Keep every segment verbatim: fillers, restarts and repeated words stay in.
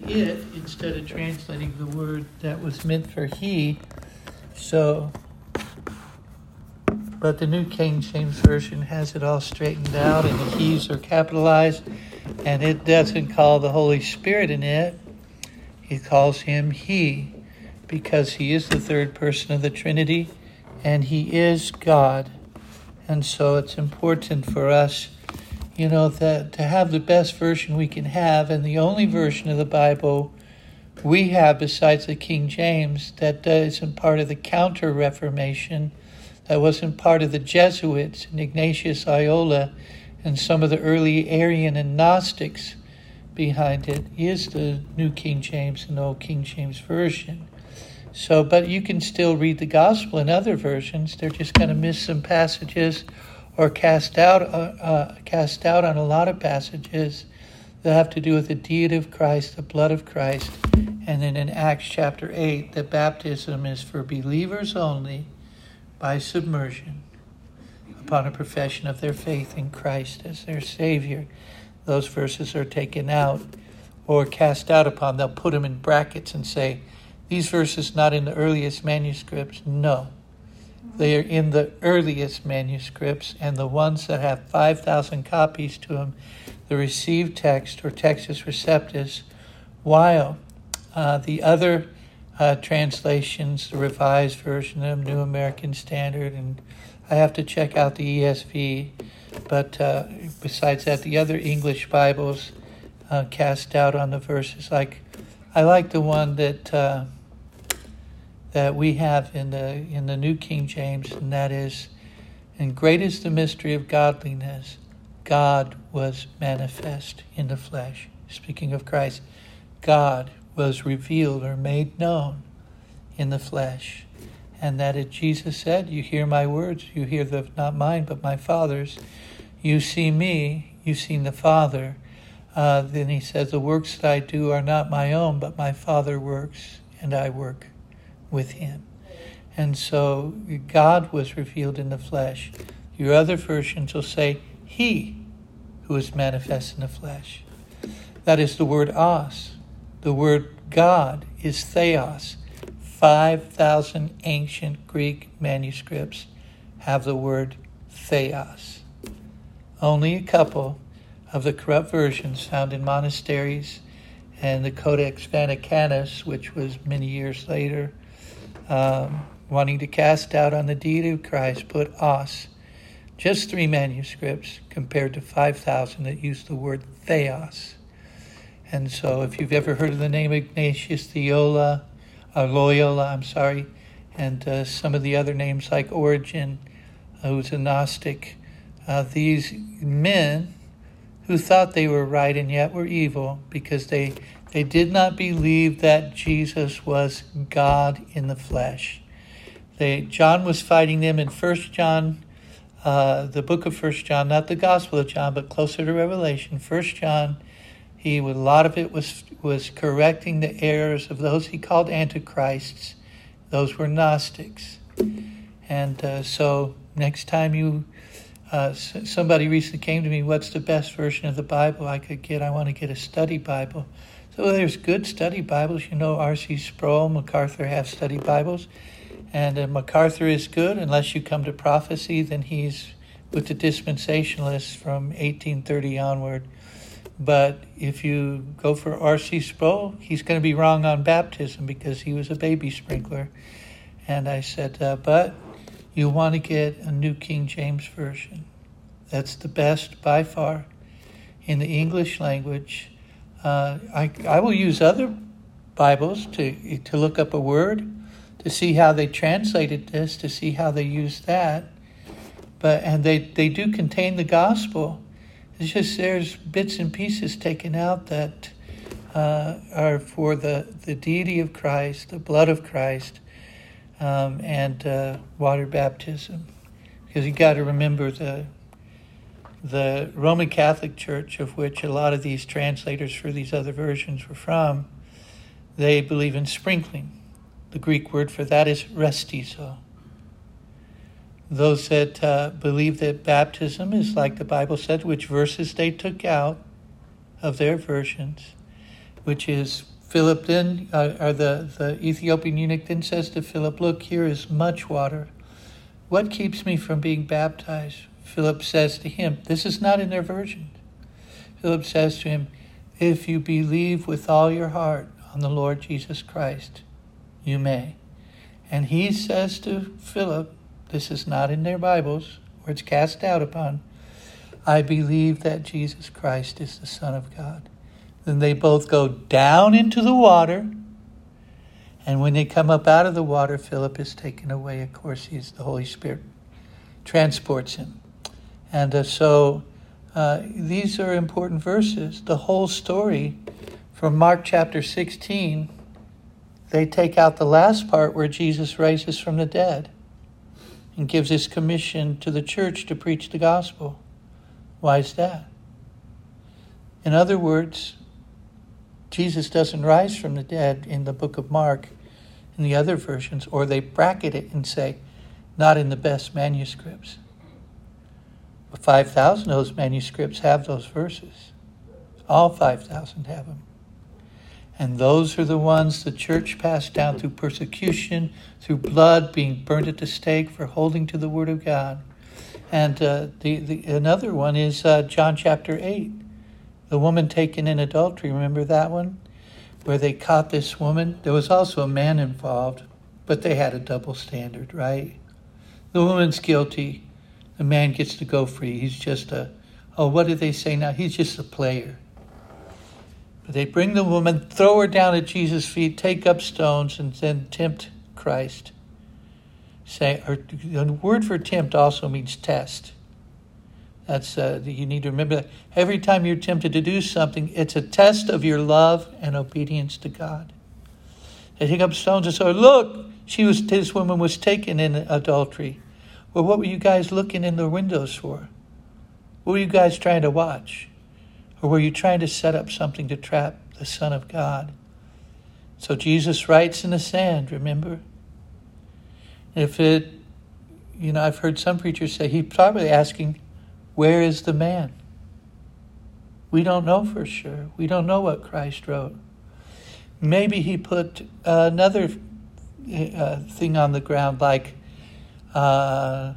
it instead of translating the word that was meant for he. So, but the New King James Version has it all straightened out, and the he's are capitalized, and it doesn't call the Holy Spirit in it. It calls him he, because he is the third person of the Trinity, and he is God. And so it's important for us, you know, that to have the best version we can have, and the only version of the Bible we have besides the King James that isn't part of the Counter-Reformation, that wasn't part of the Jesuits and Ignatius Loyola and some of the early Arian and Gnostics behind it, is the New King James and the Old King James Version. So, but you can still read the gospel in other versions. They're just going to miss some passages or cast out, uh, uh, cast out on a lot of passages that have to do with the deity of Christ, the blood of Christ. And then in Acts chapter eight, the baptism is for believers only by submersion upon a profession of their faith in Christ as their Savior. Those verses are taken out or cast out upon. They'll put them in brackets and say, these verses not in the earliest manuscripts. No, they are in the earliest manuscripts, and the ones that have five thousand copies to them, the received text or Textus Receptus, while uh, the other uh, translations, the Revised Version of New American Standard, and I have to check out the E S V, but uh, besides that, the other English Bibles uh, cast out on the verses. Like, I like the one that uh, that we have in the in the New King James, and that is, and great is the mystery of godliness. God was manifest in the flesh. Speaking of Christ, God was revealed or made known in the flesh. And that it, Jesus said, you hear my words, you hear the not mine, but my Father's. You see me, you've seen the Father. Uh, then he says, the works that I do are not my own, but my Father works, and I work with him. And so God was revealed in the flesh. Your other versions will say, he who is manifest in the flesh. That is the word os. The word God is theos. five thousand ancient Greek manuscripts have the word theos. Only a couple of the corrupt versions found in monasteries and the Codex Vaticanus, which was many years later, um, wanting to cast doubt on the deity of Christ, put os. Just three manuscripts compared to five thousand that use the word theos. And so if you've ever heard of the name Ignatius Loyola, uh, Loyola, I'm sorry, and uh, some of the other names like Origen, uh, who's a Gnostic, uh, these men who thought they were right and yet were evil because they they did not believe that Jesus was God in the flesh. They, John was fighting them in First John, uh, the book of First John, not the Gospel of John, but closer to Revelation. First John, he a lot of it was was correcting the errors of those he called antichrists. Those were Gnostics. And uh, so next time you, uh, somebody recently came to me, what's the best version of the Bible I could get? I want to get a study Bible. So there's good study Bibles. You know, R C Sproul, MacArthur have study Bibles. And uh, MacArthur is good. Unless you come to prophecy, then he's with the dispensationalists from eighteen thirty onward. But if you go for R C Sproul, he's going to be wrong on baptism because he was a baby sprinkler. And I said, uh, but you want to get a New King James Version. That's the best by far in the English language. Uh, I, I will use other Bibles to to look up a word, to see how they translated this, to see how they used that. But and they, they do contain the gospel. It's just there's bits and pieces taken out that uh, are for the, the deity of Christ, the blood of Christ, um, and uh, water baptism. Because you got to remember the the Roman Catholic Church, of which a lot of these translators for these other versions were from, they believe in sprinkling. The Greek word for that is restizo. Those that uh, believe that baptism is like the Bible said, which verses they took out of their versions, which is Philip then, uh, or the, the Ethiopian eunuch then says to Philip, look, here is much water. What keeps me from being baptized? Philip says to him, this is not in their version. Philip says to him, if you believe with all your heart on the Lord Jesus Christ, you may. And he says to Philip, this is not in their Bibles, where it's cast doubt upon, I believe that Jesus Christ is the Son of God. Then they both go down into the water. And when they come up out of the water, Philip is taken away. Of course, he's the Holy Spirit transports him. And uh, so uh, these are important verses. The whole story from Mark chapter sixteen, they take out the last part where Jesus rises from the dead and gives his commission to the church to preach the gospel. Why is that? In other words, Jesus doesn't rise from the dead in the book of Mark, in the other versions, or they bracket it and say, not in the best manuscripts. But five thousand of those manuscripts have those verses. All five thousand have them. And those are the ones the church passed down through persecution, through blood, being burnt at the stake for holding to the word of God. And uh, the, the another one is uh, John chapter eight. The woman taken in adultery, remember that one? Where they caught this woman. There was also a man involved, but they had a double standard, right? The woman's guilty. The man gets to go free. He's just a, oh, what do they say now? He's just a player. But they bring the woman, throw her down at Jesus' feet, take up stones, and then tempt Christ. Say, or the word for tempt also means test. That's uh, you need to remember that. Every time you're tempted to do something, it's a test of your love and obedience to God. They take up stones and say, look, she was this woman was taken in adultery. Well, what were you guys looking in the windows for? What were you guys trying to watch? Or were you trying to set up something to trap the Son of God? So Jesus writes in the sand, remember? If it, you know, I've heard some preachers say he's probably asking, where is the man? We don't know for sure. We don't know what Christ wrote. Maybe he put another uh, thing on the ground like uh,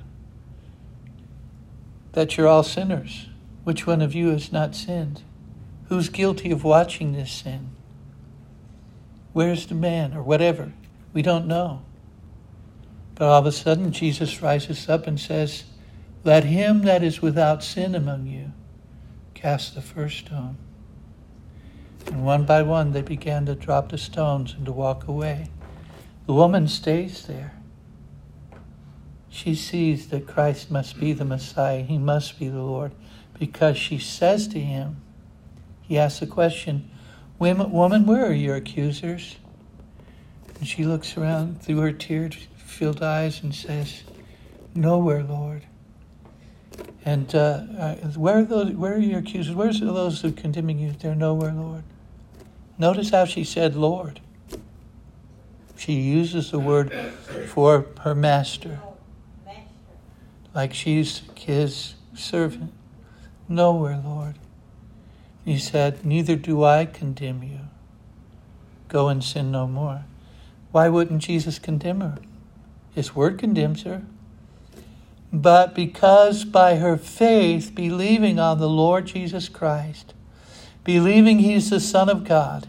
that you're all sinners. Which one of you has not sinned? Who's guilty of watching this sin? Where's the man? Or whatever. We don't know. But all of a sudden Jesus rises up and says, let him that is without sin among you cast the first stone. And one by one they began to drop the stones and to walk away. The woman stays there. She sees that Christ must be the Messiah. He must be the Lord. Because she says to him, he asks the question, woman, where are your accusers? And she looks around through her tear-filled eyes and says, nowhere, Lord. And uh, uh, where are those? Where are your accusers? Where's those who are condemning you? They're nowhere, Lord. Notice how she said, Lord. She uses the word for her master. Like she's his servant. Nowhere, Lord. He said, neither do I condemn you. Go and sin no more. Why wouldn't Jesus condemn her? His word condemns her. But because by her faith, believing on the Lord Jesus Christ, believing he's the Son of God,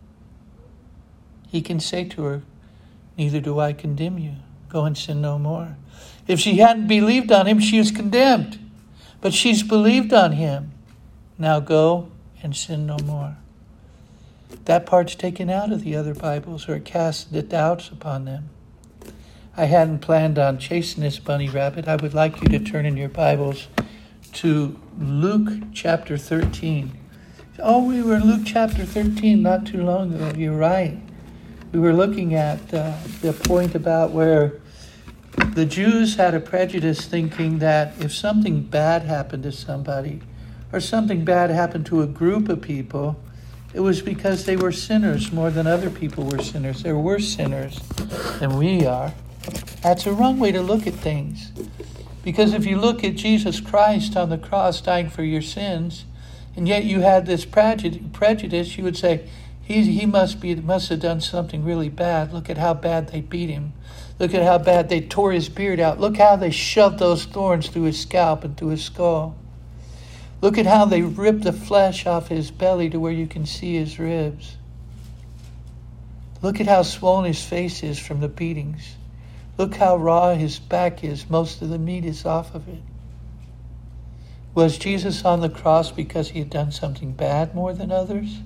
he can say to her, neither do I condemn you. Go and sin no more. If she hadn't believed on him, she was condemned. But she's believed on him. Now go and sin no more. That part's taken out of the other Bibles, or it casts the doubts upon them. I hadn't planned on chasing this bunny rabbit. I would like you to turn in your Bibles to Luke chapter thirteen. Oh, we were in Luke chapter thirteen not too long ago. You're right. We were looking at uh, the point about where the Jews had a prejudice thinking that if something bad happened to somebody or something bad happened to a group of people, it was because they were sinners more than other people were sinners. There were sinners than we are. That's a wrong way to look at things. Because if you look at Jesus Christ on the cross dying for your sins, and yet you had this prejudice, you would say, He, he must be must have done something really bad. Look at how bad they beat him. Look at how bad they tore his beard out. Look how they shoved those thorns through his scalp and through his skull. Look at how they ripped the flesh off his belly to where you can see his ribs. Look at how swollen his face is from the beatings. Look how raw his back is. Most of the meat is off of it. Was Jesus on the cross because he had done something bad more than others?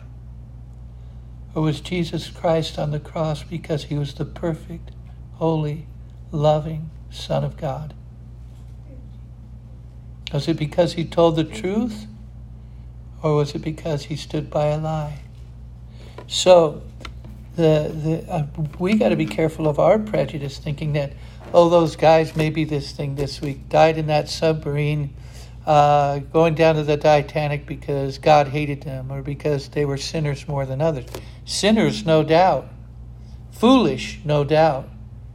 Or was Jesus Christ on the cross because he was the perfect, holy, loving Son of God? Was it because he told the truth? Or was it because he stood by a lie? So, the the uh, we got to be careful of our prejudice, thinking that, oh, those guys, maybe this thing this week, died in that submarine uh, going down to the Titanic because God hated them or because they were sinners more than others. Sinners, no doubt. Foolish, no doubt.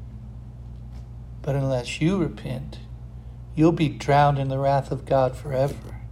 But unless you repent, you'll be drowned in the wrath of God forever.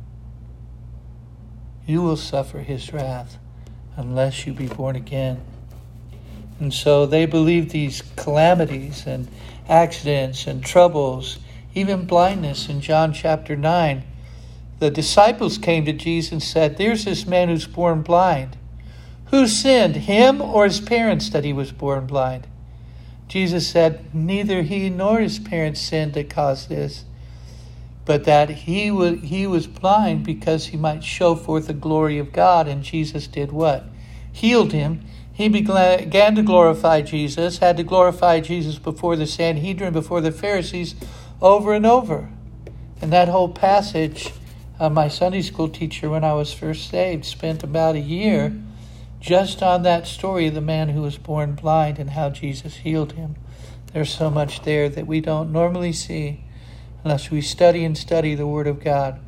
You will suffer his wrath unless you be born again. And so they believed these calamities and accidents and troubles, even blindness in John chapter nine. The disciples came to Jesus and said, there's this man who's born blind. Who sinned, him or his parents, that he was born blind? Jesus said, neither he nor his parents sinned that caused this, but that he was, he was blind because he might show forth the glory of God. And Jesus did what? Healed him. He began to glorify Jesus, had to glorify Jesus before the Sanhedrin, before the Pharisees, over and over. And that whole passage, uh, my Sunday school teacher, when I was first saved, spent about a year just on that story of the man who was born blind and how Jesus healed him. There's so much there that we don't normally see unless we study and study the Word of God.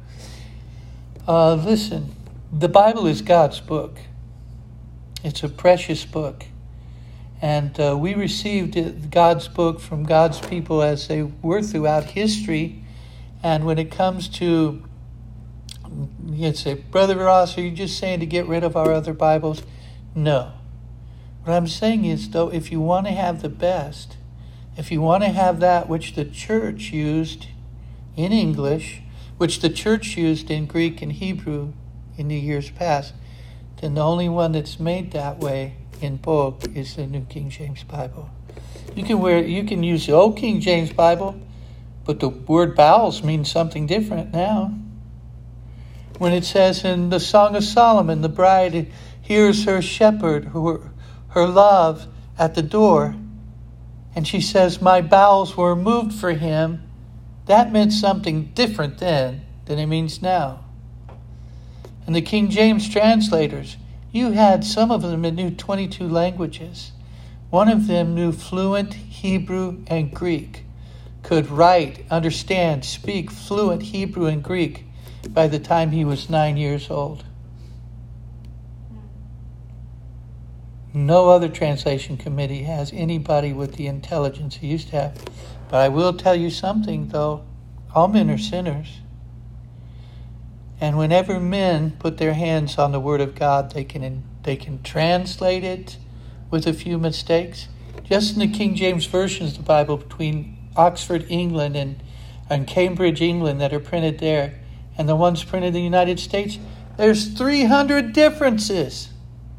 Uh, listen, the Bible is God's book. It's a precious book. And uh, we received God's book from God's people as they were throughout history. And when it comes to, you'd say, Brother Ross, are you just saying to get rid of our other Bibles? No. What I'm saying is, though, if you want to have the best, if you want to have that which the church used in English, which the church used in Greek and Hebrew in the years past, then the only one that's made that way in book is the New King James Bible. You can wear, you can use the old King James Bible, but the word bowels means something different now. When it says in the Song of Solomon, the bride hears her shepherd, her, her love, at the door, and she says, my bowels were moved for him, that meant something different then than it means now. And the King James translators, you had some of them that knew twenty-two languages. One of them knew fluent Hebrew and Greek, could write, understand, speak fluent Hebrew and Greek by the time he was nine years old. No other translation committee has anybody with the intelligence he used to have. But I will tell you something, though. All men are sinners. And whenever men put their hands on the Word of God, they can they can translate it with a few mistakes. Just in the King James versions of the Bible between Oxford, England, and, and Cambridge, England, that are printed there, and the ones printed in the United States, there's three hundred differences.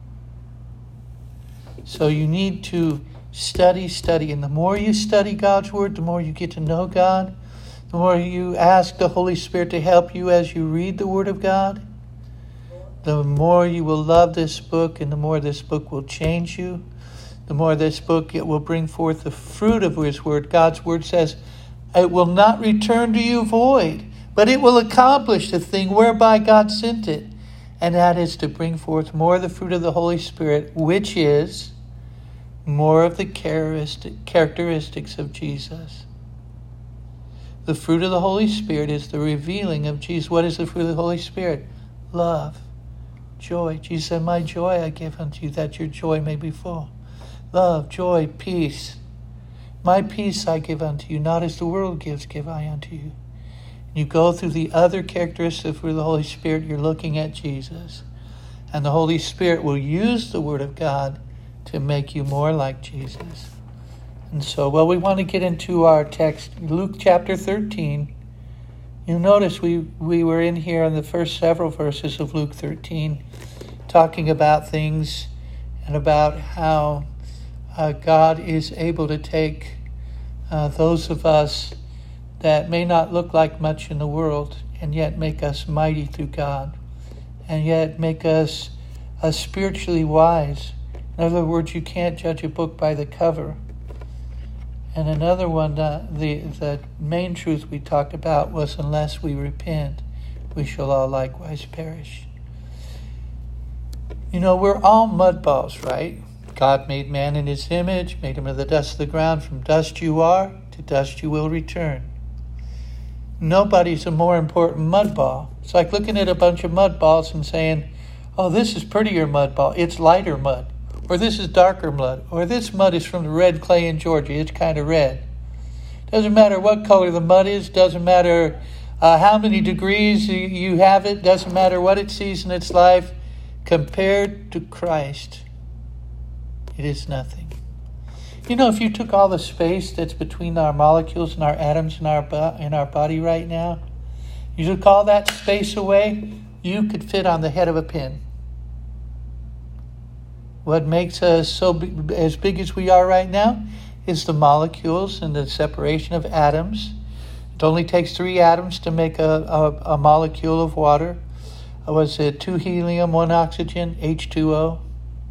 So you need to study, study. And the more you study God's Word, the more you get to know God. The more you ask the Holy Spirit to help you as you read the Word of God, the more you will love this book, and the more this book will change you. The more this book, it will bring forth the fruit of His Word. God's Word says, it will not return to you void, but it will accomplish the thing whereby God sent it. And that is to bring forth more of the fruit of the Holy Spirit, which is more of the characteristics of Jesus. The fruit of the Holy Spirit is the revealing of Jesus. What is the fruit of the Holy Spirit? Love, joy. Jesus said, my joy I give unto you, that your joy may be full. Love, joy, peace. My peace I give unto you, not as the world gives, give I unto you. You go through the other characteristics of the Holy Spirit, you're looking at Jesus. And the Holy Spirit will use the Word of God to make you more like Jesus. And so, well, we want to get into our text, Luke chapter thirteen. You'll notice we, we were in here in the first several verses of Luke thirteen, talking about things and about how uh, God is able to take uh, those of us that may not look like much in the world and yet make us mighty through God, and yet make us uh, spiritually wise. In other words, you can't judge a book by the cover. And another one, uh, the, the main truth we talked about was, unless we repent, we shall all likewise perish. You know, we're all mud balls, right? God made man in his image, made him of the dust of the ground. From dust you are, to dust you will return. Nobody's a more important mud ball. It's like looking at a bunch of mud balls and saying, oh, this is prettier mud ball. It's lighter mud. Or this is darker mud. Or this mud is from the red clay in Georgia. It's kind of red. Doesn't matter what color the mud is. Doesn't matter uh, how many degrees you, you have it. Doesn't matter what it sees in its life. Compared to Christ, it is nothing. You know, if you took all the space that's between our molecules and our atoms in our, bo- in our body right now, you took all that space away, you could fit on the head of a pin. What makes us so big, as big as we are right now is the molecules and the separation of atoms. It only takes three atoms to make a, a, a molecule of water. Was it two helium, one oxygen, H two O?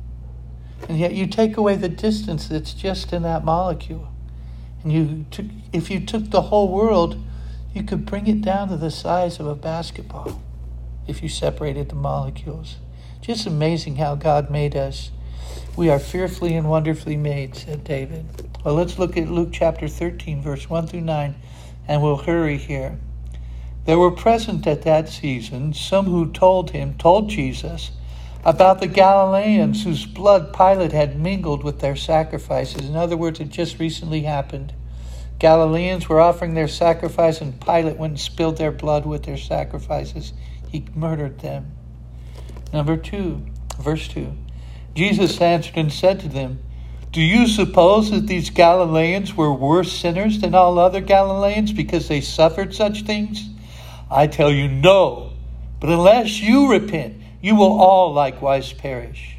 And yet you take away the distance that's just in that molecule. And you took, if you took the whole world, you could bring it down to the size of a basketball if you separated the molecules. Just amazing how God made us. We are fearfully and wonderfully made, said David. Well, let's look at Luke chapter thirteen, verse one through nine, and we'll hurry here. There were present at that season some who told him, told Jesus, about the Galileans whose blood Pilate had mingled with their sacrifices. In other words, it just recently happened. Galileans were offering their sacrifice, and Pilate went and spilled their blood with their sacrifices. He murdered them. Number two, verse two. Jesus answered and said to them, do you suppose that these Galileans were worse sinners than all other Galileans because they suffered such things? I tell you, no. But unless you repent, you will all likewise perish.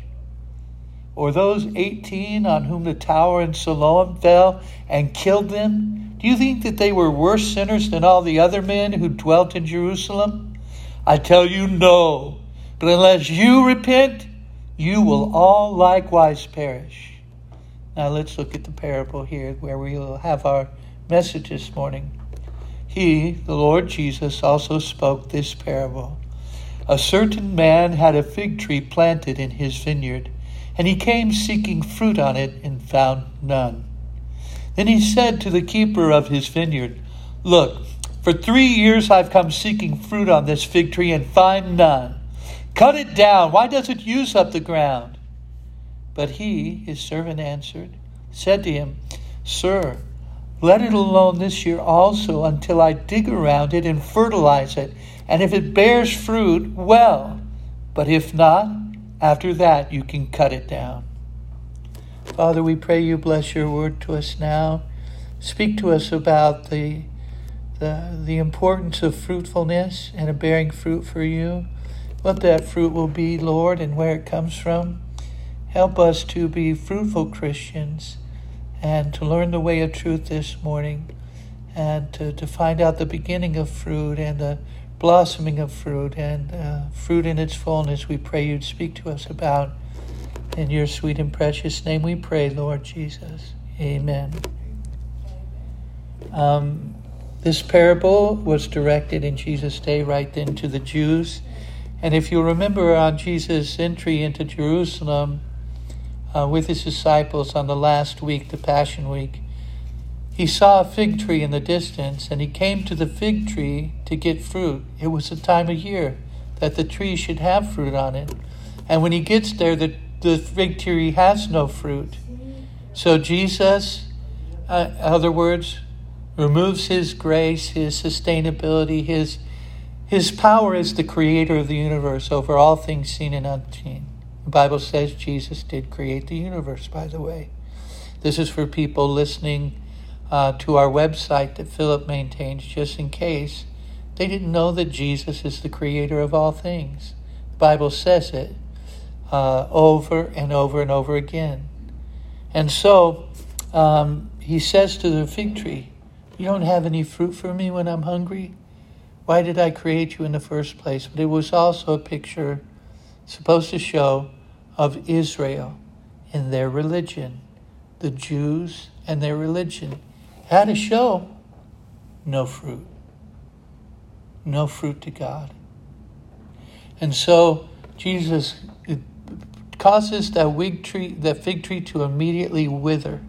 Or those eighteen on whom the tower in Siloam fell and killed them, do you think that they were worse sinners than all the other men who dwelt in Jerusalem? I tell you, no. But unless you repent, you will all likewise perish. Now let's look at the parable here where we will have our message this morning. He, the Lord Jesus, also spoke this parable. A certain man had a fig tree planted in his vineyard, and he came seeking fruit on it and found none. Then he said to the keeper of his vineyard, look, for three years I've come seeking fruit on this fig tree and find none. Cut it down. Why does it use up the ground? But he, his servant, answered, said to him, Sir, let it alone this year also until I dig around it and fertilize it. And if it bears fruit, well. But if not, after that you can cut it down. Father, we pray you bless your word to us now. Speak to us about the, the, the importance of fruitfulness and of bearing fruit for you. What that fruit will be, Lord, and where it comes from. Help us to be fruitful Christians and to learn the way of truth this morning and to, to find out the beginning of fruit and the blossoming of fruit and uh, fruit in its fullness. We pray you'd speak to us about. In your sweet and precious name we pray, Lord Jesus. Amen. Um, this parable was directed in Jesus' day right then to the Jews. And if you remember on Jesus' entry into Jerusalem uh, with his disciples on the last week, the Passion Week, he saw a fig tree in the distance, and he came to the fig tree to get fruit. It was the time of year that the tree should have fruit on it. And when he gets there, the, the fig tree has no fruit. So Jesus, uh, in other words, removes his grace, his sustainability, his His power is the creator of the universe over all things seen and unseen. The Bible says Jesus did create the universe, by the way. This is for people listening uh, to our website that Philip maintains, just in case they didn't know that Jesus is the creator of all things. The Bible says it uh, over and over and over again. And so um, he says to the fig tree, you don't have any fruit for me when I'm hungry? Why did I create you in the first place? But it was also a picture supposed to show of Israel and their religion. The Jews and their religion had a show. No fruit. No fruit to God. And so Jesus causes that fig tree, that fig tree to immediately wither.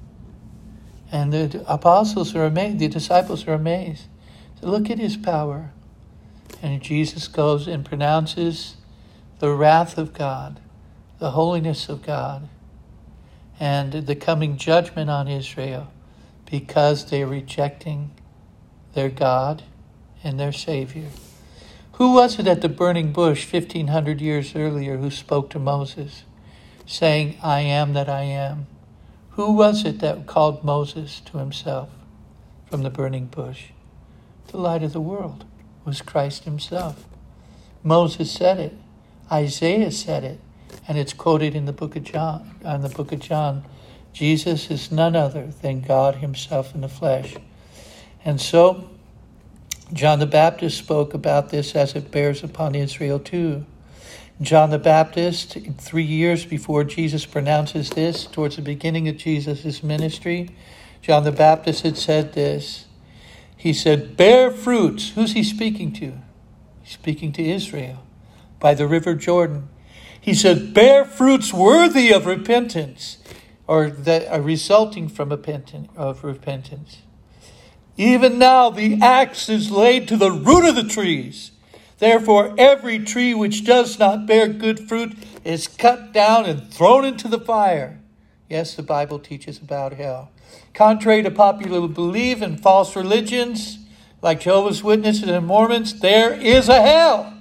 And the apostles are amazed, the disciples are amazed. So look at his power. And Jesus goes and pronounces the wrath of God, the holiness of God, and the coming judgment on Israel because they're rejecting their God and their Savior. Who was it at the burning bush fifteen hundred years earlier who spoke to Moses, saying, I am that I am? Who was it that called Moses to himself from the burning bush? The light of the world was Christ himself. Moses said it. Isaiah said it. And it's quoted in the book of John. In the book of John, Jesus is none other than God himself in the flesh. And so John the Baptist spoke about this as it bears upon Israel too. John the Baptist, three years before Jesus pronounces this, towards the beginning of Jesus' ministry, John the Baptist had said this. He said, bear fruits. Who's he speaking to? He's speaking to Israel by the river Jordan. He said, bear fruits worthy of repentance, or that are resulting from repentance, of repentance. Even now the axe is laid to the root of the trees. Therefore, every tree which does not bear good fruit is cut down and thrown into the fire. Yes, the Bible teaches about hell. Contrary to popular belief and false religions, like Jehovah's Witnesses and Mormons, there is a hell.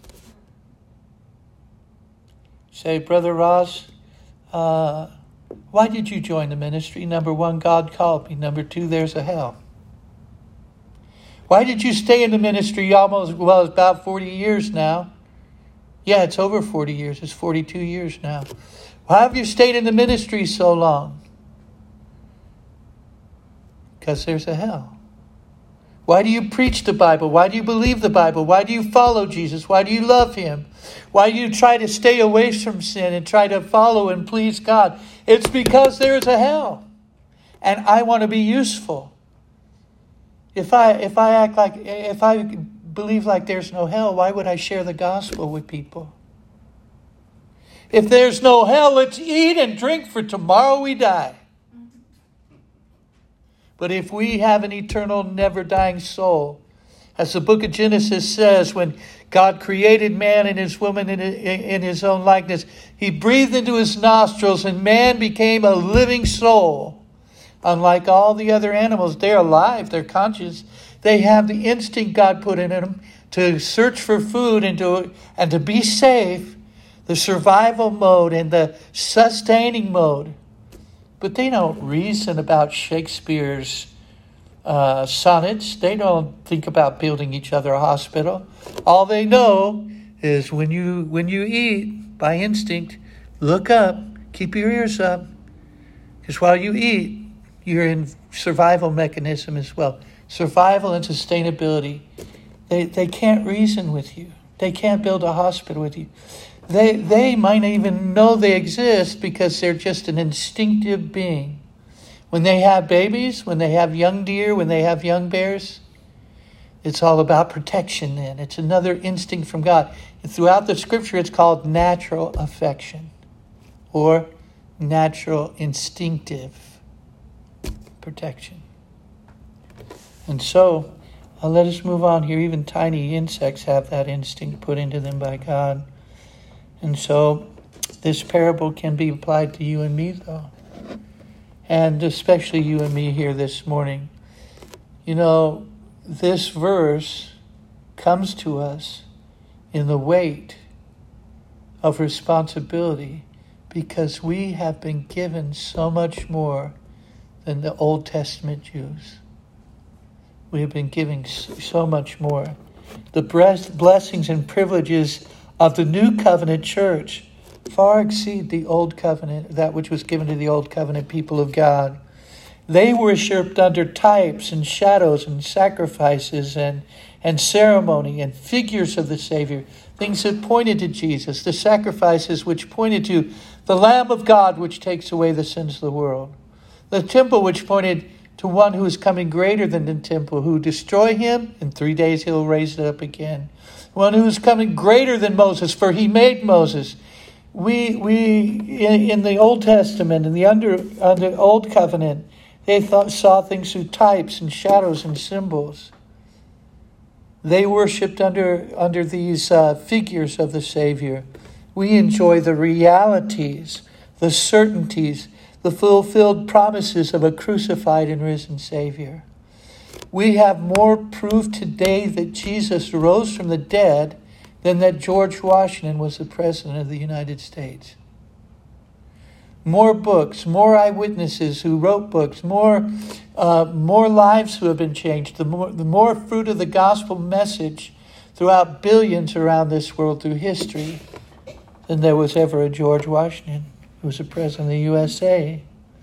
Say, Brother Ross, uh, why did you join the ministry? Number one, God called me. Number two, there's a hell. Why did you stay in the ministry almost, well, it's about forty years now? Yeah, it's over forty years. It's forty-two years now. Why have you stayed in the ministry so long? Because there's a hell. Why do you preach the Bible? Why do you believe the Bible? Why do you follow Jesus? Why do you love him? Why do you try to stay away from sin and try to follow and please God? It's because there is a hell. And I want to be useful. If I if I act like if I believe like there's no hell, why would I share the gospel with people? If there's no hell, let's eat and drink, for tomorrow we die. But if we have an eternal, never-dying soul, as the book of Genesis says, when God created man and his woman in, in his own likeness, he breathed into his nostrils and man became a living soul. Unlike all the other animals, they're alive, they're conscious. They have the instinct God put in them to search for food and to, and to be safe, the survival mode and the sustaining mode. But they don't reason about Shakespeare's uh, sonnets. They don't think about building each other a hospital. All they know is when you when you eat, by instinct, look up, keep your ears up. Because while you eat, you're in survival mechanism as well. Survival and sustainability. They they can't reason with you. They can't build a hospital with you. They they might not even know they exist because they're just an instinctive being. When they have babies, when they have young deer, when they have young bears, it's all about protection then. It's another instinct from God. And throughout the scripture, it's called natural affection or natural instinctive protection. And so, uh, let us move on here. Even tiny insects have that instinct put into them by God. And so, this parable can be applied to you and me, though. And especially you and me here this morning. You know, this verse comes to us in the weight of responsibility, because we have been given so much more than the Old Testament Jews. We have been given so much more. The blessings and privileges of the New Covenant church far exceed the Old Covenant, that which was given to the Old Covenant people of God. They worshipped under types and shadows and sacrifices and, and ceremony and figures of the Savior, things that pointed to Jesus, the sacrifices which pointed to the Lamb of God which takes away the sins of the world, the temple which pointed to one who is coming greater than the temple, who destroy him, in three days he'll raise it up again. One who is coming greater than Moses, for he made Moses. We we in, in the Old Testament, in the under under Old Covenant, they thought, saw things through types and shadows and symbols. They worshipped under under these uh, figures of the Savior. We enjoy the realities, the certainties, the fulfilled promises of a crucified and risen Savior. We have more proof today that Jesus rose from the dead than that George Washington was the President of the United States. More books, more eyewitnesses who wrote books, more uh, more lives who have been changed, the more, the more fruit of the gospel message throughout billions around this world through history than there was ever a George Washington who was the President of the U S A.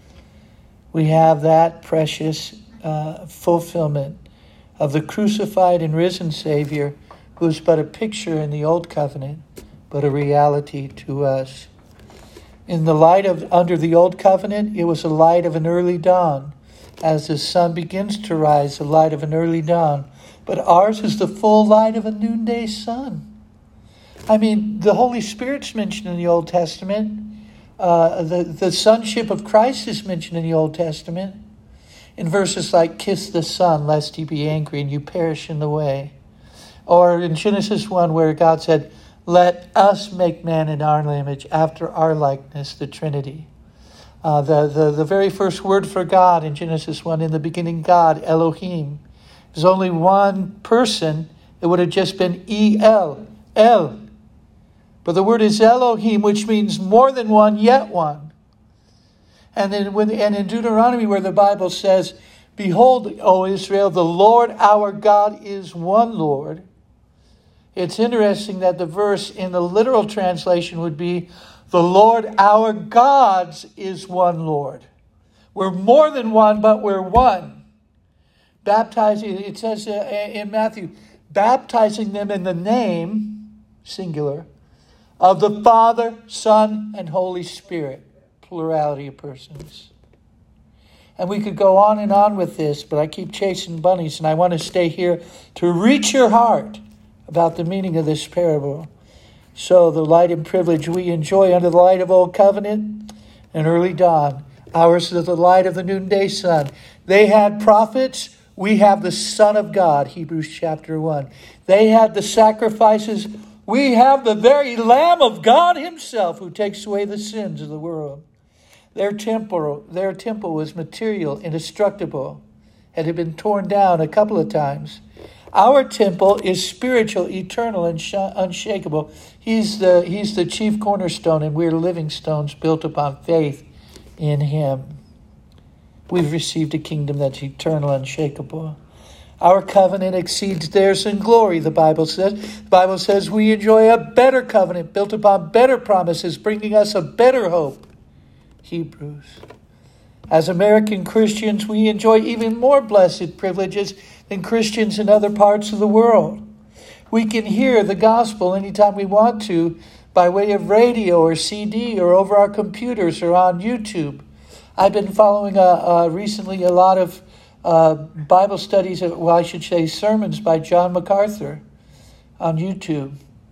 We have that precious uh, fulfillment of the crucified and risen Savior, who is but a picture in the Old Covenant, but a reality to us. In the light of, under the Old Covenant, it was the light of an early dawn. As the sun begins to rise, the light of an early dawn. But ours is the full light of a noonday sun. I mean, the Holy Spirit's mentioned in the Old Testament. Uh, the, the sonship of Christ is mentioned in the Old Testament. In verses like, kiss the Son, lest he be angry and you perish in the way. Or in Genesis one, where God said, let us make man in our image, after our likeness, the Trinity. Uh, the, the, the very first word for God in Genesis one, in the beginning God, Elohim. There's only one person. It would have just been E-L, El. But the word is Elohim, which means more than one, yet one. And then when, and in Deuteronomy, where the Bible says, behold, O Israel, the Lord our God is one Lord. It's interesting that the verse in the literal translation would be, the Lord our God's is one Lord. We're more than one, but we're one. Baptizing, it says in Matthew, baptizing them in the name, singular, of the Father, Son, and Holy Spirit, plurality of persons. And we could go on and on with this, but I keep chasing bunnies, and I want to stay here to reach your heart about the meaning of this parable. So the light and privilege we enjoy under the light of Old Covenant and early dawn. Ours is the light of the noonday sun. They had prophets. We have the Son of God, Hebrews chapter one. They had the sacrifices. We have the very Lamb of God himself, who takes away the sins of the world. Their temple, their temple was material, indestructible. It had been torn down a couple of times. Our temple is spiritual, eternal, and unshakable. He's the, he's the chief cornerstone, and we're living stones built upon faith in him. We've received a kingdom that's eternal, unshakable. Our covenant exceeds theirs in glory, the Bible says. The Bible says we enjoy a better covenant built upon better promises, bringing us a better hope. Hebrews. As American Christians, we enjoy even more blessed privileges than Christians in other parts of the world. We can hear the gospel anytime we want to by way of radio or C D or over our computers or on YouTube. I've been following uh, uh, recently a lot of uh, Bible studies, well, I should say sermons by John MacArthur on YouTube.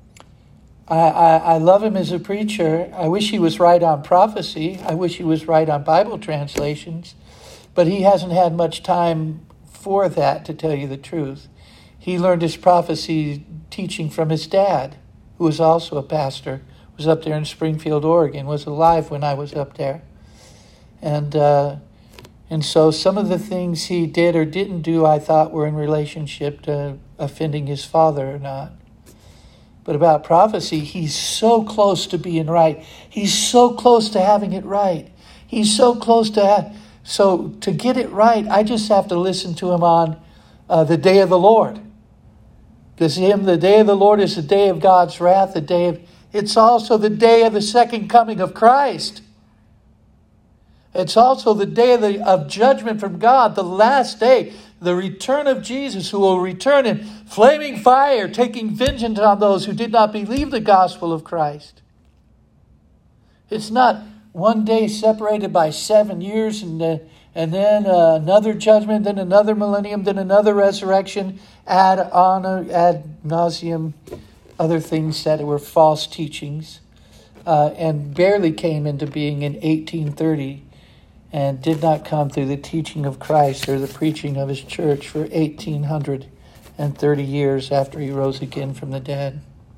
I, I, I love him as a preacher. I wish he was right on prophecy. I wish he was right on Bible translations. But he hasn't had much time for that, to tell you the truth. He learned his prophecy teaching from his dad, who was also a pastor, was up there in Springfield, Oregon, was alive when I was up there. And uh, And so some of the things he did or didn't do, I thought were in relationship to offending his father or not. But about prophecy, he's so close to being right. He's so close to having it right. He's so close to have, so to get it right, I just have to listen to him on uh, the day of the Lord. Because him, the day of the Lord is the day of God's wrath, the day of, it's also the day of the second coming of Christ. It's also the day of, the, of judgment from God, the last day, the return of Jesus, who will return in flaming fire, taking vengeance on those who did not believe the gospel of Christ. It's not one day separated by seven years and, uh, and then uh, another judgment, then another millennium, then another resurrection, ad on ad nauseum, other things that were false teachings, uh, and barely came into being in eighteen thirty. And did not come through the teaching of Christ or the preaching of his church for eighteen thirty years after he rose again from the dead.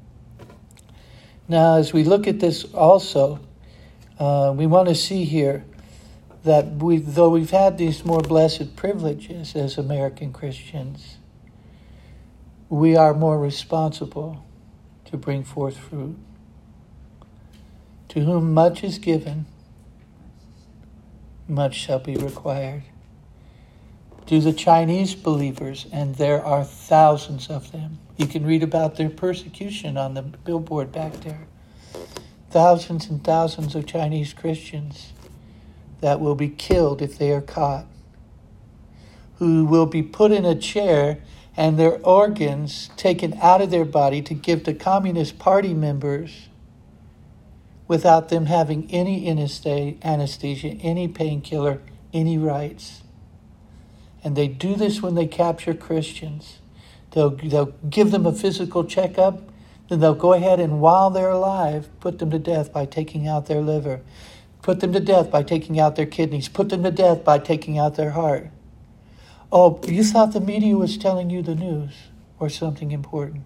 Now, as we look at this also, uh, we want to see here that we, though we've had these more blessed privileges as American Christians, we are more responsible to bring forth fruit. To whom much is given, much shall be required. To the Chinese believers, and there are thousands of them. You can read about their persecution on the billboard back there. Thousands and thousands of Chinese Christians that will be killed if they are caught, who will be put in a chair and their organs taken out of their body to give to Communist Party members without them having any anesthesia, any painkiller, any rights. And they do this when they capture Christians. They'll, they'll give them a physical checkup, then they'll go ahead and while they're alive, put them to death by taking out their liver, put them to death by taking out their kidneys, put them to death by taking out their heart. Oh, you thought the media was telling you the news or something important.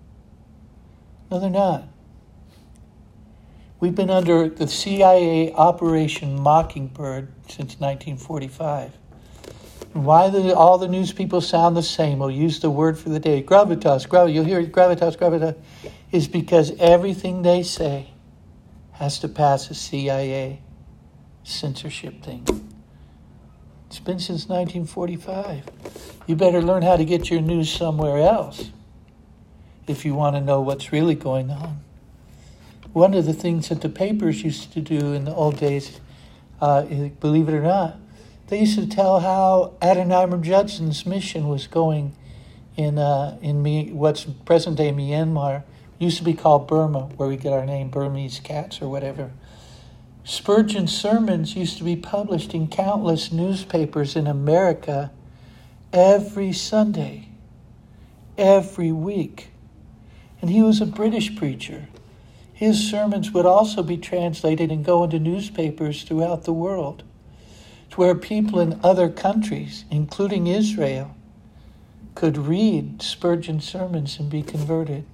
No, they're not. We've been under the C I A Operation Mockingbird since nineteen forty-five. And why do all the news people sound the same? We'll use the word for the day. Gravitas, gravitas. You'll hear gravitas, gravitas. Is because everything they say has to pass a C I A censorship thing. It's been since nineteen forty-five. You better learn how to get your news somewhere else if you want to know what's really going on. One of the things that the papers used to do in the old days, uh, believe it or not, they used to tell how Adoniram Judson's mission was going in uh, in Me, what's present-day Myanmar. Used to be called Burma, where we get our name, Burmese cats or whatever. Spurgeon's sermons used to be published in countless newspapers in America every Sunday, every week. And he was a British preacher. His sermons would also be translated and go into newspapers throughout the world, to where people in other countries, including Israel, could read Spurgeon's sermons and be converted.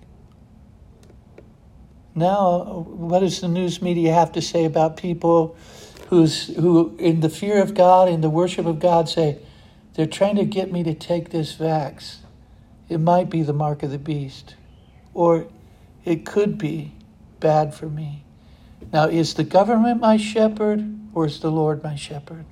Now, what does the news media have to say about people who's, who, in the fear of God, in the worship of God, say, they're trying to get me to take this vax. It might be the mark of the beast. Or it could be bad for me. Now, is the government my shepherd or is the Lord my shepherd?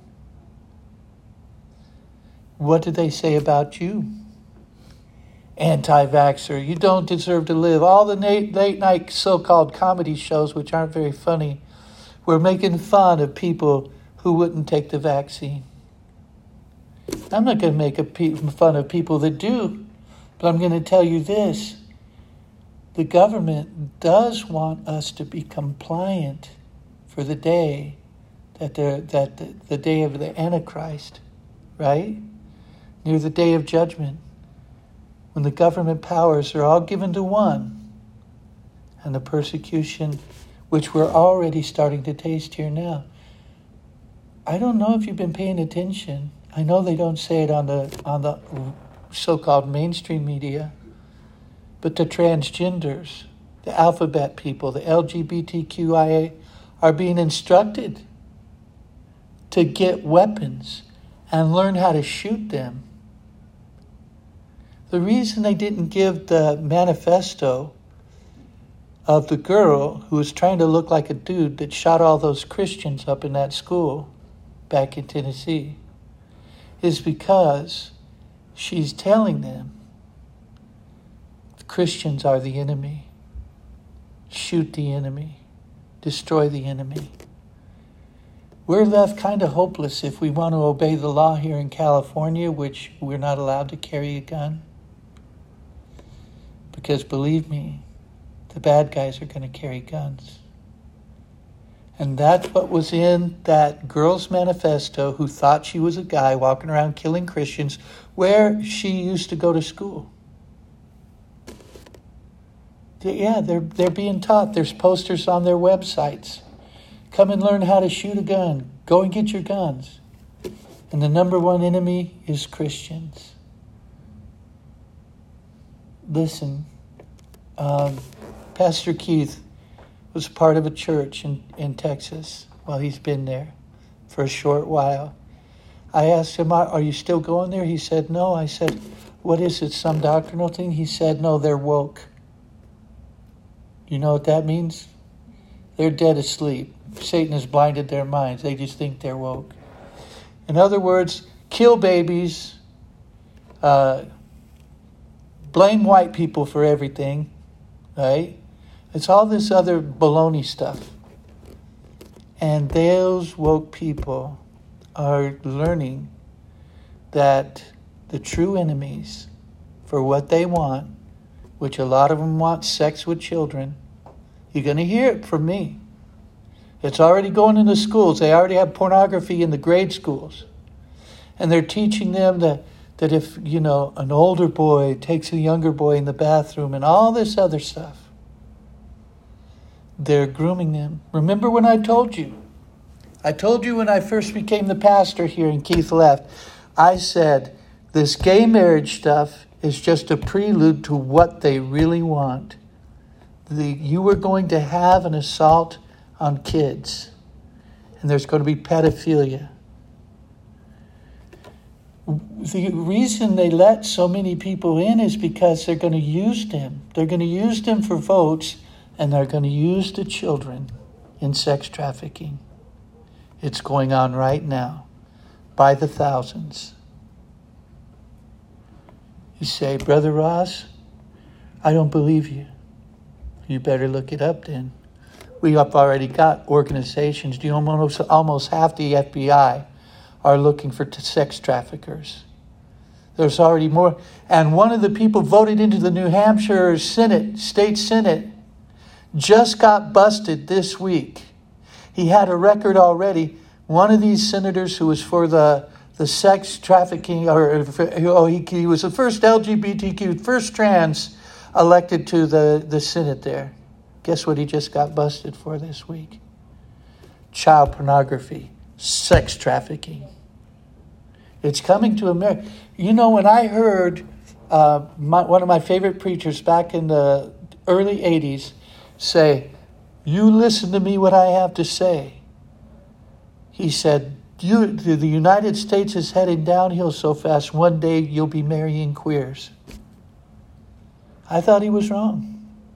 What do they say about you? Anti-vaxxer, you don't deserve to live. All the late night so-called comedy shows, which aren't very funny, were making fun of people who wouldn't take the vaccine. I'm not going to make a pe- fun of people that do, but I'm going to tell you this. The government does want us to be compliant for the day that, that the, the day of the Antichrist, right? Near the day of judgment, when the government powers are all given to one, and the persecution, which we're already starting to taste here now. I don't know if you've been paying attention. I know they don't say it on the on the so-called mainstream media, but the transgenders, the alphabet people, the L G B T Q I A, are being instructed to get weapons and learn how to shoot them. The reason they didn't give the manifesto of the girl who was trying to look like a dude that shot all those Christians up in that school back in Tennessee is because she's telling them the Christians are the enemy. Shoot the enemy. Destroy the enemy. We're left kind of hopeless if we want to obey the law here in California, which we're not allowed to carry a gun. Because believe me, the bad guys are going to carry guns. And that's what was in that girl's manifesto who thought she was a guy walking around killing Christians where she used to go to school. Yeah, they're they're being taught. There's posters on their websites. Come and learn how to shoot a gun. Go and get your guns. And the number one enemy is Christians. Listen, um, Pastor Keith was part of a church in, in Texas while he's been there for a short while. I asked him, are you still going there? He said, no. I said, what is it, some doctrinal thing? He said, no, they're woke. You know what that means? They're dead asleep. Satan has blinded their minds. They just think they're woke. In other words, kill babies, uh, blame white people for everything, right? It's all this other baloney stuff. And those woke people are learning that the true enemies for what they want, which a lot of them want sex with children, you're going to hear it from me. It's already going into schools. They already have pornography in the grade schools. And they're teaching them that, that if, you know, an older boy takes a younger boy in the bathroom and all this other stuff, they're grooming them. Remember when I told you? I told you when I first became the pastor here and Keith left, I said, this gay marriage stuff is just a prelude to what they really want. The, you are going to have an assault on kids. And there's going to be pedophilia. The reason they let so many people in is because they're going to use them. They're going to use them for votes, and they're going to use the children in sex trafficking. It's going on right now by the thousands. You say, Brother Ross, I don't believe you. You better look it up then. We have already got organizations. Do you know almost, almost half the F B I are looking for t- sex traffickers. There's already more. And one of the people voted into the New Hampshire Senate, State Senate, just got busted this week. He had a record already. One of these senators who was for the, the sex trafficking, or oh, he, he was the first L G B T Q, first trans elected to the, the Senate there. Guess what he just got busted for this week? Child pornography, sex trafficking. It's coming to America. You know, when I heard uh, my, one of my favorite preachers back in the early eighties say, you listen to me what I have to say. He said, you, the United States is heading downhill so fast, one day you'll be marrying queers. I thought he was wrong.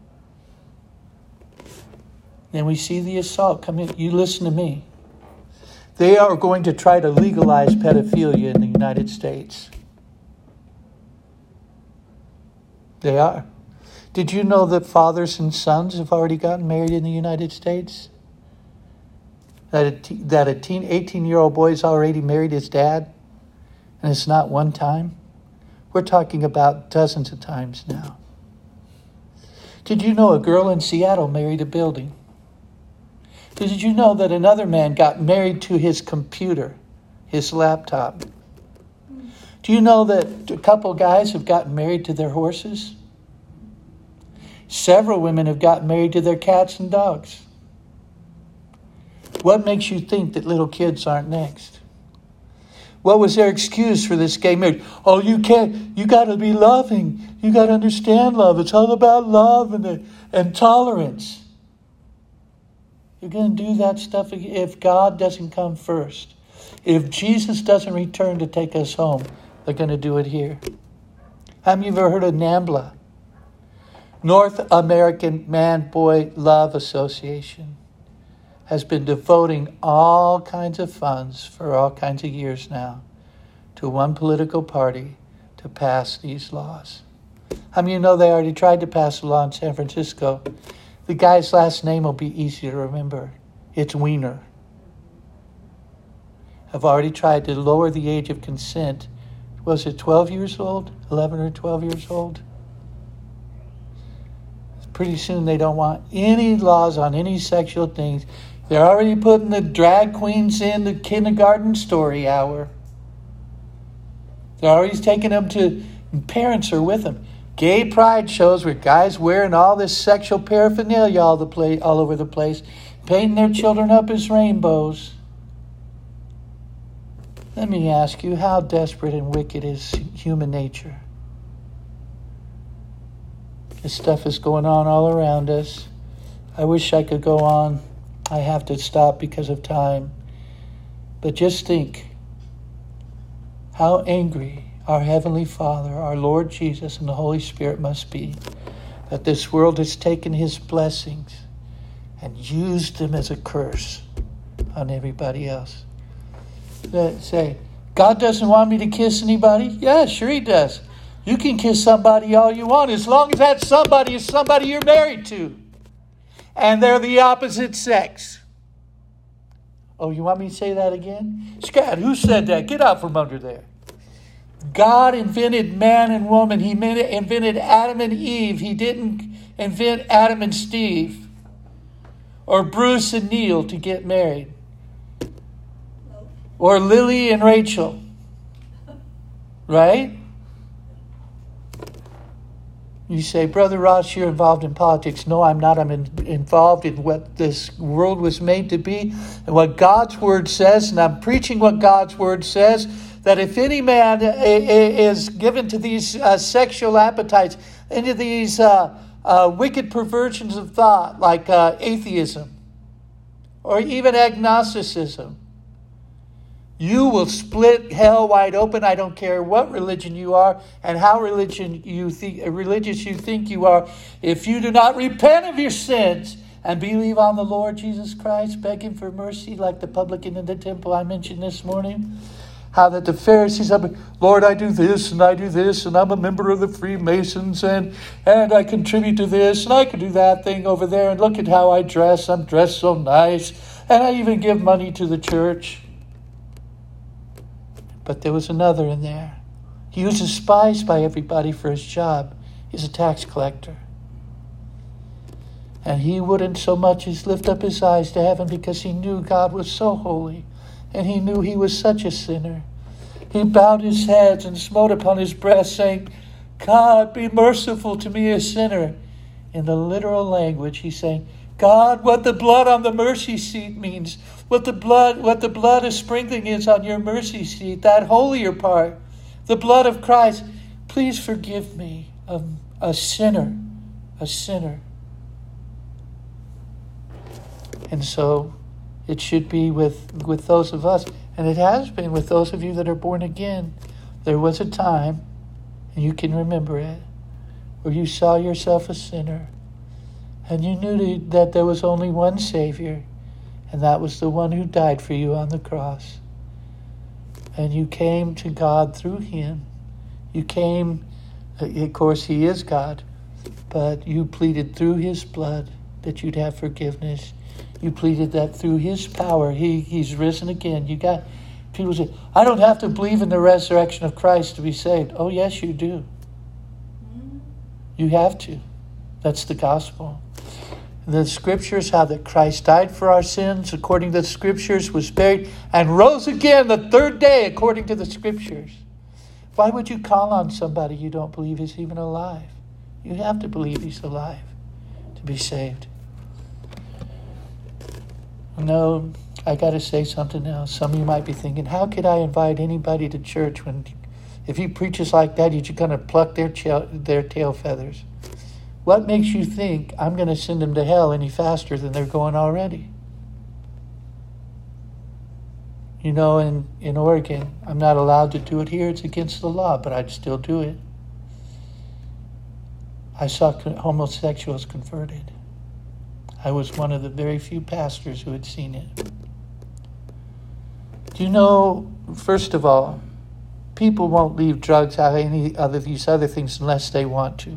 Then we see the assault come in. You listen to me. They are going to try to legalize pedophilia in the United States. They are. Did you know that fathers and sons have already gotten married in the United States? That a, te- that a teen, eighteen-year-old boy is already married his dad? And it's not one time? We're talking about dozens of times now. Did you know a girl in Seattle married a building? Did you know that another man got married to his computer, his laptop? Do you know that a couple guys have gotten married to their horses? Several women have gotten married to their cats and dogs. What makes you think that little kids aren't next? What was their excuse for this gay marriage? Oh, you can't, you got to be loving. You got to understand love. It's all about love and, and tolerance. You're going to do that stuff if God doesn't come first. If Jesus doesn't return to take us home, they're going to do it here. How many of you ever heard of NAMBLA? North American Man Boy Love Association has been devoting all kinds of funds for all kinds of years now to one political party to pass these laws. How many of you know they already tried to pass a law in San Francisco? The guy's last name will be easy to remember. It's Weiner. Have already tried to lower the age of consent. Was it twelve years old? eleven or twelve years old? Pretty soon they don't want any laws on any sexual things. They're already putting the drag queens in the kindergarten story hour. They're already taking them to, parents are with them. Gay pride shows where guys wearing all this sexual paraphernalia all, the place, all over the place, painting their children up as rainbows. Let me ask you, how desperate and wicked is human nature? This stuff is going on all around us. I wish I could go on. I have to stop because of time. But just think how angry our Heavenly Father, our Lord Jesus, and the Holy Spirit must be that this world has taken His blessings and used them as a curse on everybody else. They say, God doesn't want me to kiss anybody? Yeah, sure He does. You can kiss somebody all you want as long as that somebody is somebody you're married to. And they're the opposite sex. Oh, you want me to say that again? Scott, who said that? Get out from under there. God invented man and woman. He invented Adam and Eve. He didn't invent Adam and Steve or Bruce and Neil to get married. Or Lily and Rachel. Right? You say, Brother Ross, you're involved in politics. No, I'm not. I'm in, involved in what this world was made to be and what God's Word says. And I'm preaching what God's Word says, that if any man is given to these uh, sexual appetites, into these uh, uh, wicked perversions of thought, like uh, atheism or even agnosticism, you will split hell wide open. I don't care what religion you are and how religion you think, religious you think you are. If you do not repent of your sins and believe on the Lord Jesus Christ, beg Him for mercy, like the publican in the temple I mentioned this morning, how that the Pharisees have, Lord, I do this and I do this and I'm a member of the Freemasons and, and I contribute to this and I can do that thing over there and look at how I dress. I'm dressed so nice and I even give money to the church. But there was another in there. He was despised by everybody for his job. He's a tax collector. And he wouldn't so much as lift up his eyes to heaven because he knew God was so holy. And he knew he was such a sinner. He bowed his head and smote upon his breast, saying, God, be merciful to me, a sinner. In the literal language, he's saying, God, what the blood on the mercy seat means, what the blood, what the blood of sprinkling is on your mercy seat, that holier part, the blood of Christ, please forgive me, a, a sinner, a sinner. And so it should be with, with those of us, and it has been with those of you that are born again. There was a time, and you can remember it, where you saw yourself a sinner, and you knew that there was only one Savior, and that was the one who died for you on the cross. And you came to God through Him. You came, of course, He is God, but you pleaded through His blood that you'd have forgiveness. You pleaded that through His power, he, He's risen again. You got people say, I don't have to believe in the resurrection of Christ to be saved. Oh, yes, you do. You have to. That's the gospel. The scriptures, how that Christ died for our sins according to the scriptures, was buried, and rose again the third day according to the scriptures. Why would you call on somebody you don't believe is even alive? You have to believe He's alive to be saved. No, I got to say something else. Some of you might be thinking, how could I invite anybody to church when, if he preaches like that, you're going to pluck their, tail, their tail feathers? What makes you think I'm going to send them to hell any faster than they're going already? You know, in, in Oregon, I'm not allowed to do it here. It's against the law, but I'd still do it. I saw homosexuals converted. I was one of the very few pastors who had seen it. Do you know, first of all, people won't leave drugs out of any other these other things unless they want to.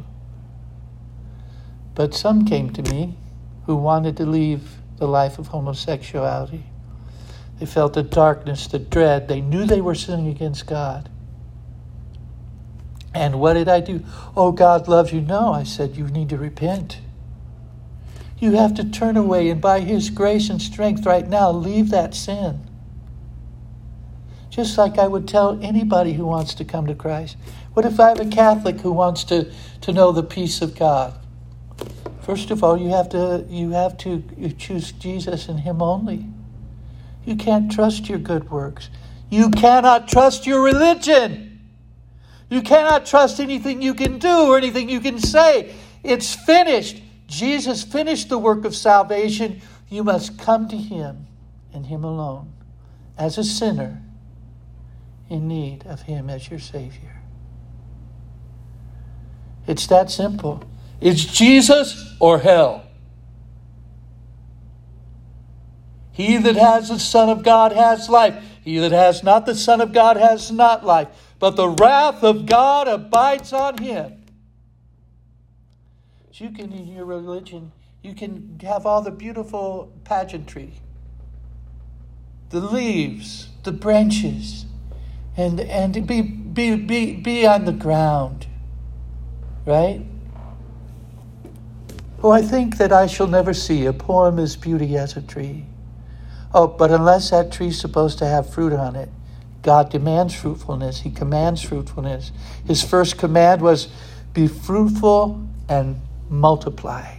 But some came to me who wanted to leave the life of homosexuality. They felt the darkness, the dread. They knew they were sinning against God. And what did I do? Oh, God loves you. No, I said, you need to repent. You have to turn away, and by His grace and strength right now, leave that sin. Just like I would tell anybody who wants to come to Christ. What if I have a Catholic who wants to, to know the peace of God? First of all, you have to you have to choose Jesus and Him only. You can't trust your good works. You cannot trust your religion. You cannot trust anything you can do or anything you can say. It's finished. Jesus finished the work of salvation. You must come to Him and Him alone as a sinner in need of Him as your Savior. It's that simple. It's Jesus or hell. He that has the Son of God has life. He that has not the Son of God has not life. But the wrath of God abides on him. So you can, in your religion, you can have all the beautiful pageantry. The leaves, the branches, and and be be be be on the ground. Right? Oh, I think that I shall never see a poem as beauty as a tree. Oh, but unless that tree's supposed to have fruit on it, God demands fruitfulness. He commands fruitfulness. His first command was, be fruitful and multiply.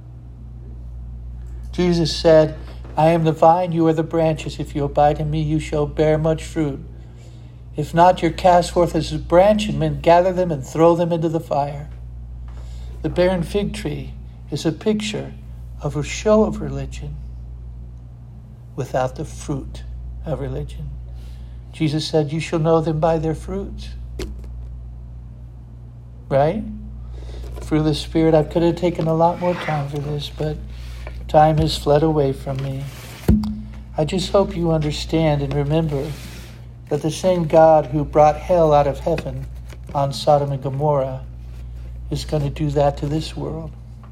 Jesus said, I am the vine, you are the branches. If you abide in me, you shall bear much fruit. If not, you're cast forth as a branch, and men gather them and throw them into the fire. The barren fig tree is a picture of a show of religion without the fruit of religion. Jesus said, you shall know them by their fruits. Right? Fruit of the Spirit. I could have taken a lot more time for this, but time has fled away from me. I just hope you understand and remember that the same God who brought hell out of heaven on Sodom and Gomorrah is going to do that to this world.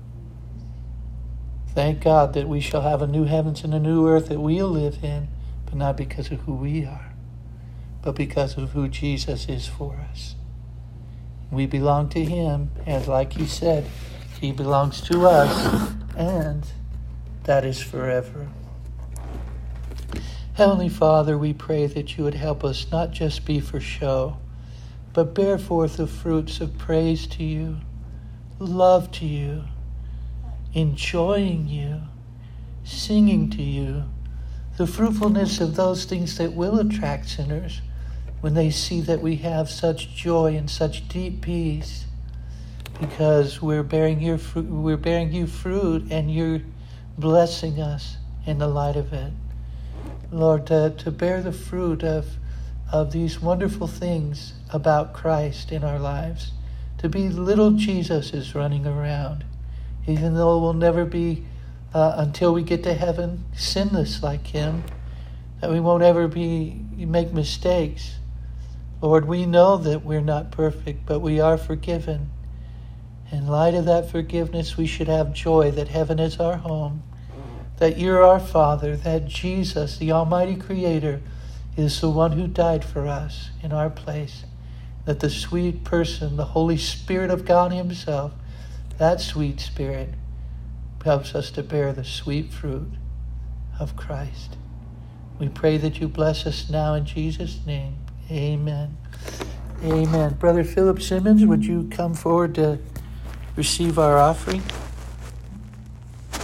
Thank God that we shall have a new heavens and a new earth that we'll live in, but not because of who we are, but because of who Jesus is for us. We belong to Him, and like He said, He belongs to us, and that is forever. Heavenly Father, we pray that you would help us not just be for show, but bear forth the fruits of praise to you, love to you, enjoying you, singing to you, the fruitfulness of those things that will attract sinners when they see that we have such joy and such deep peace, because we're bearing your fruit, we're bearing you fruit, and you're blessing us in the light of it. Lord, to, to bear the fruit of of these wonderful things about Christ in our lives, to be little Jesuses running around, even though we'll never be, uh, until we get to heaven, sinless like Him, that we won't ever be make mistakes. Lord, we know that we're not perfect, but we are forgiven. In light of that forgiveness, we should have joy that heaven is our home, that you're our Father, that Jesus, the Almighty Creator, is the one who died for us in our place, that the sweet person, the Holy Spirit of God Himself, that sweet Spirit, helps us to bear the sweet fruit of Christ. We pray that you bless us now in Jesus' name. Amen. Amen. Brother Philip Simmons, would you come forward to receive our offering?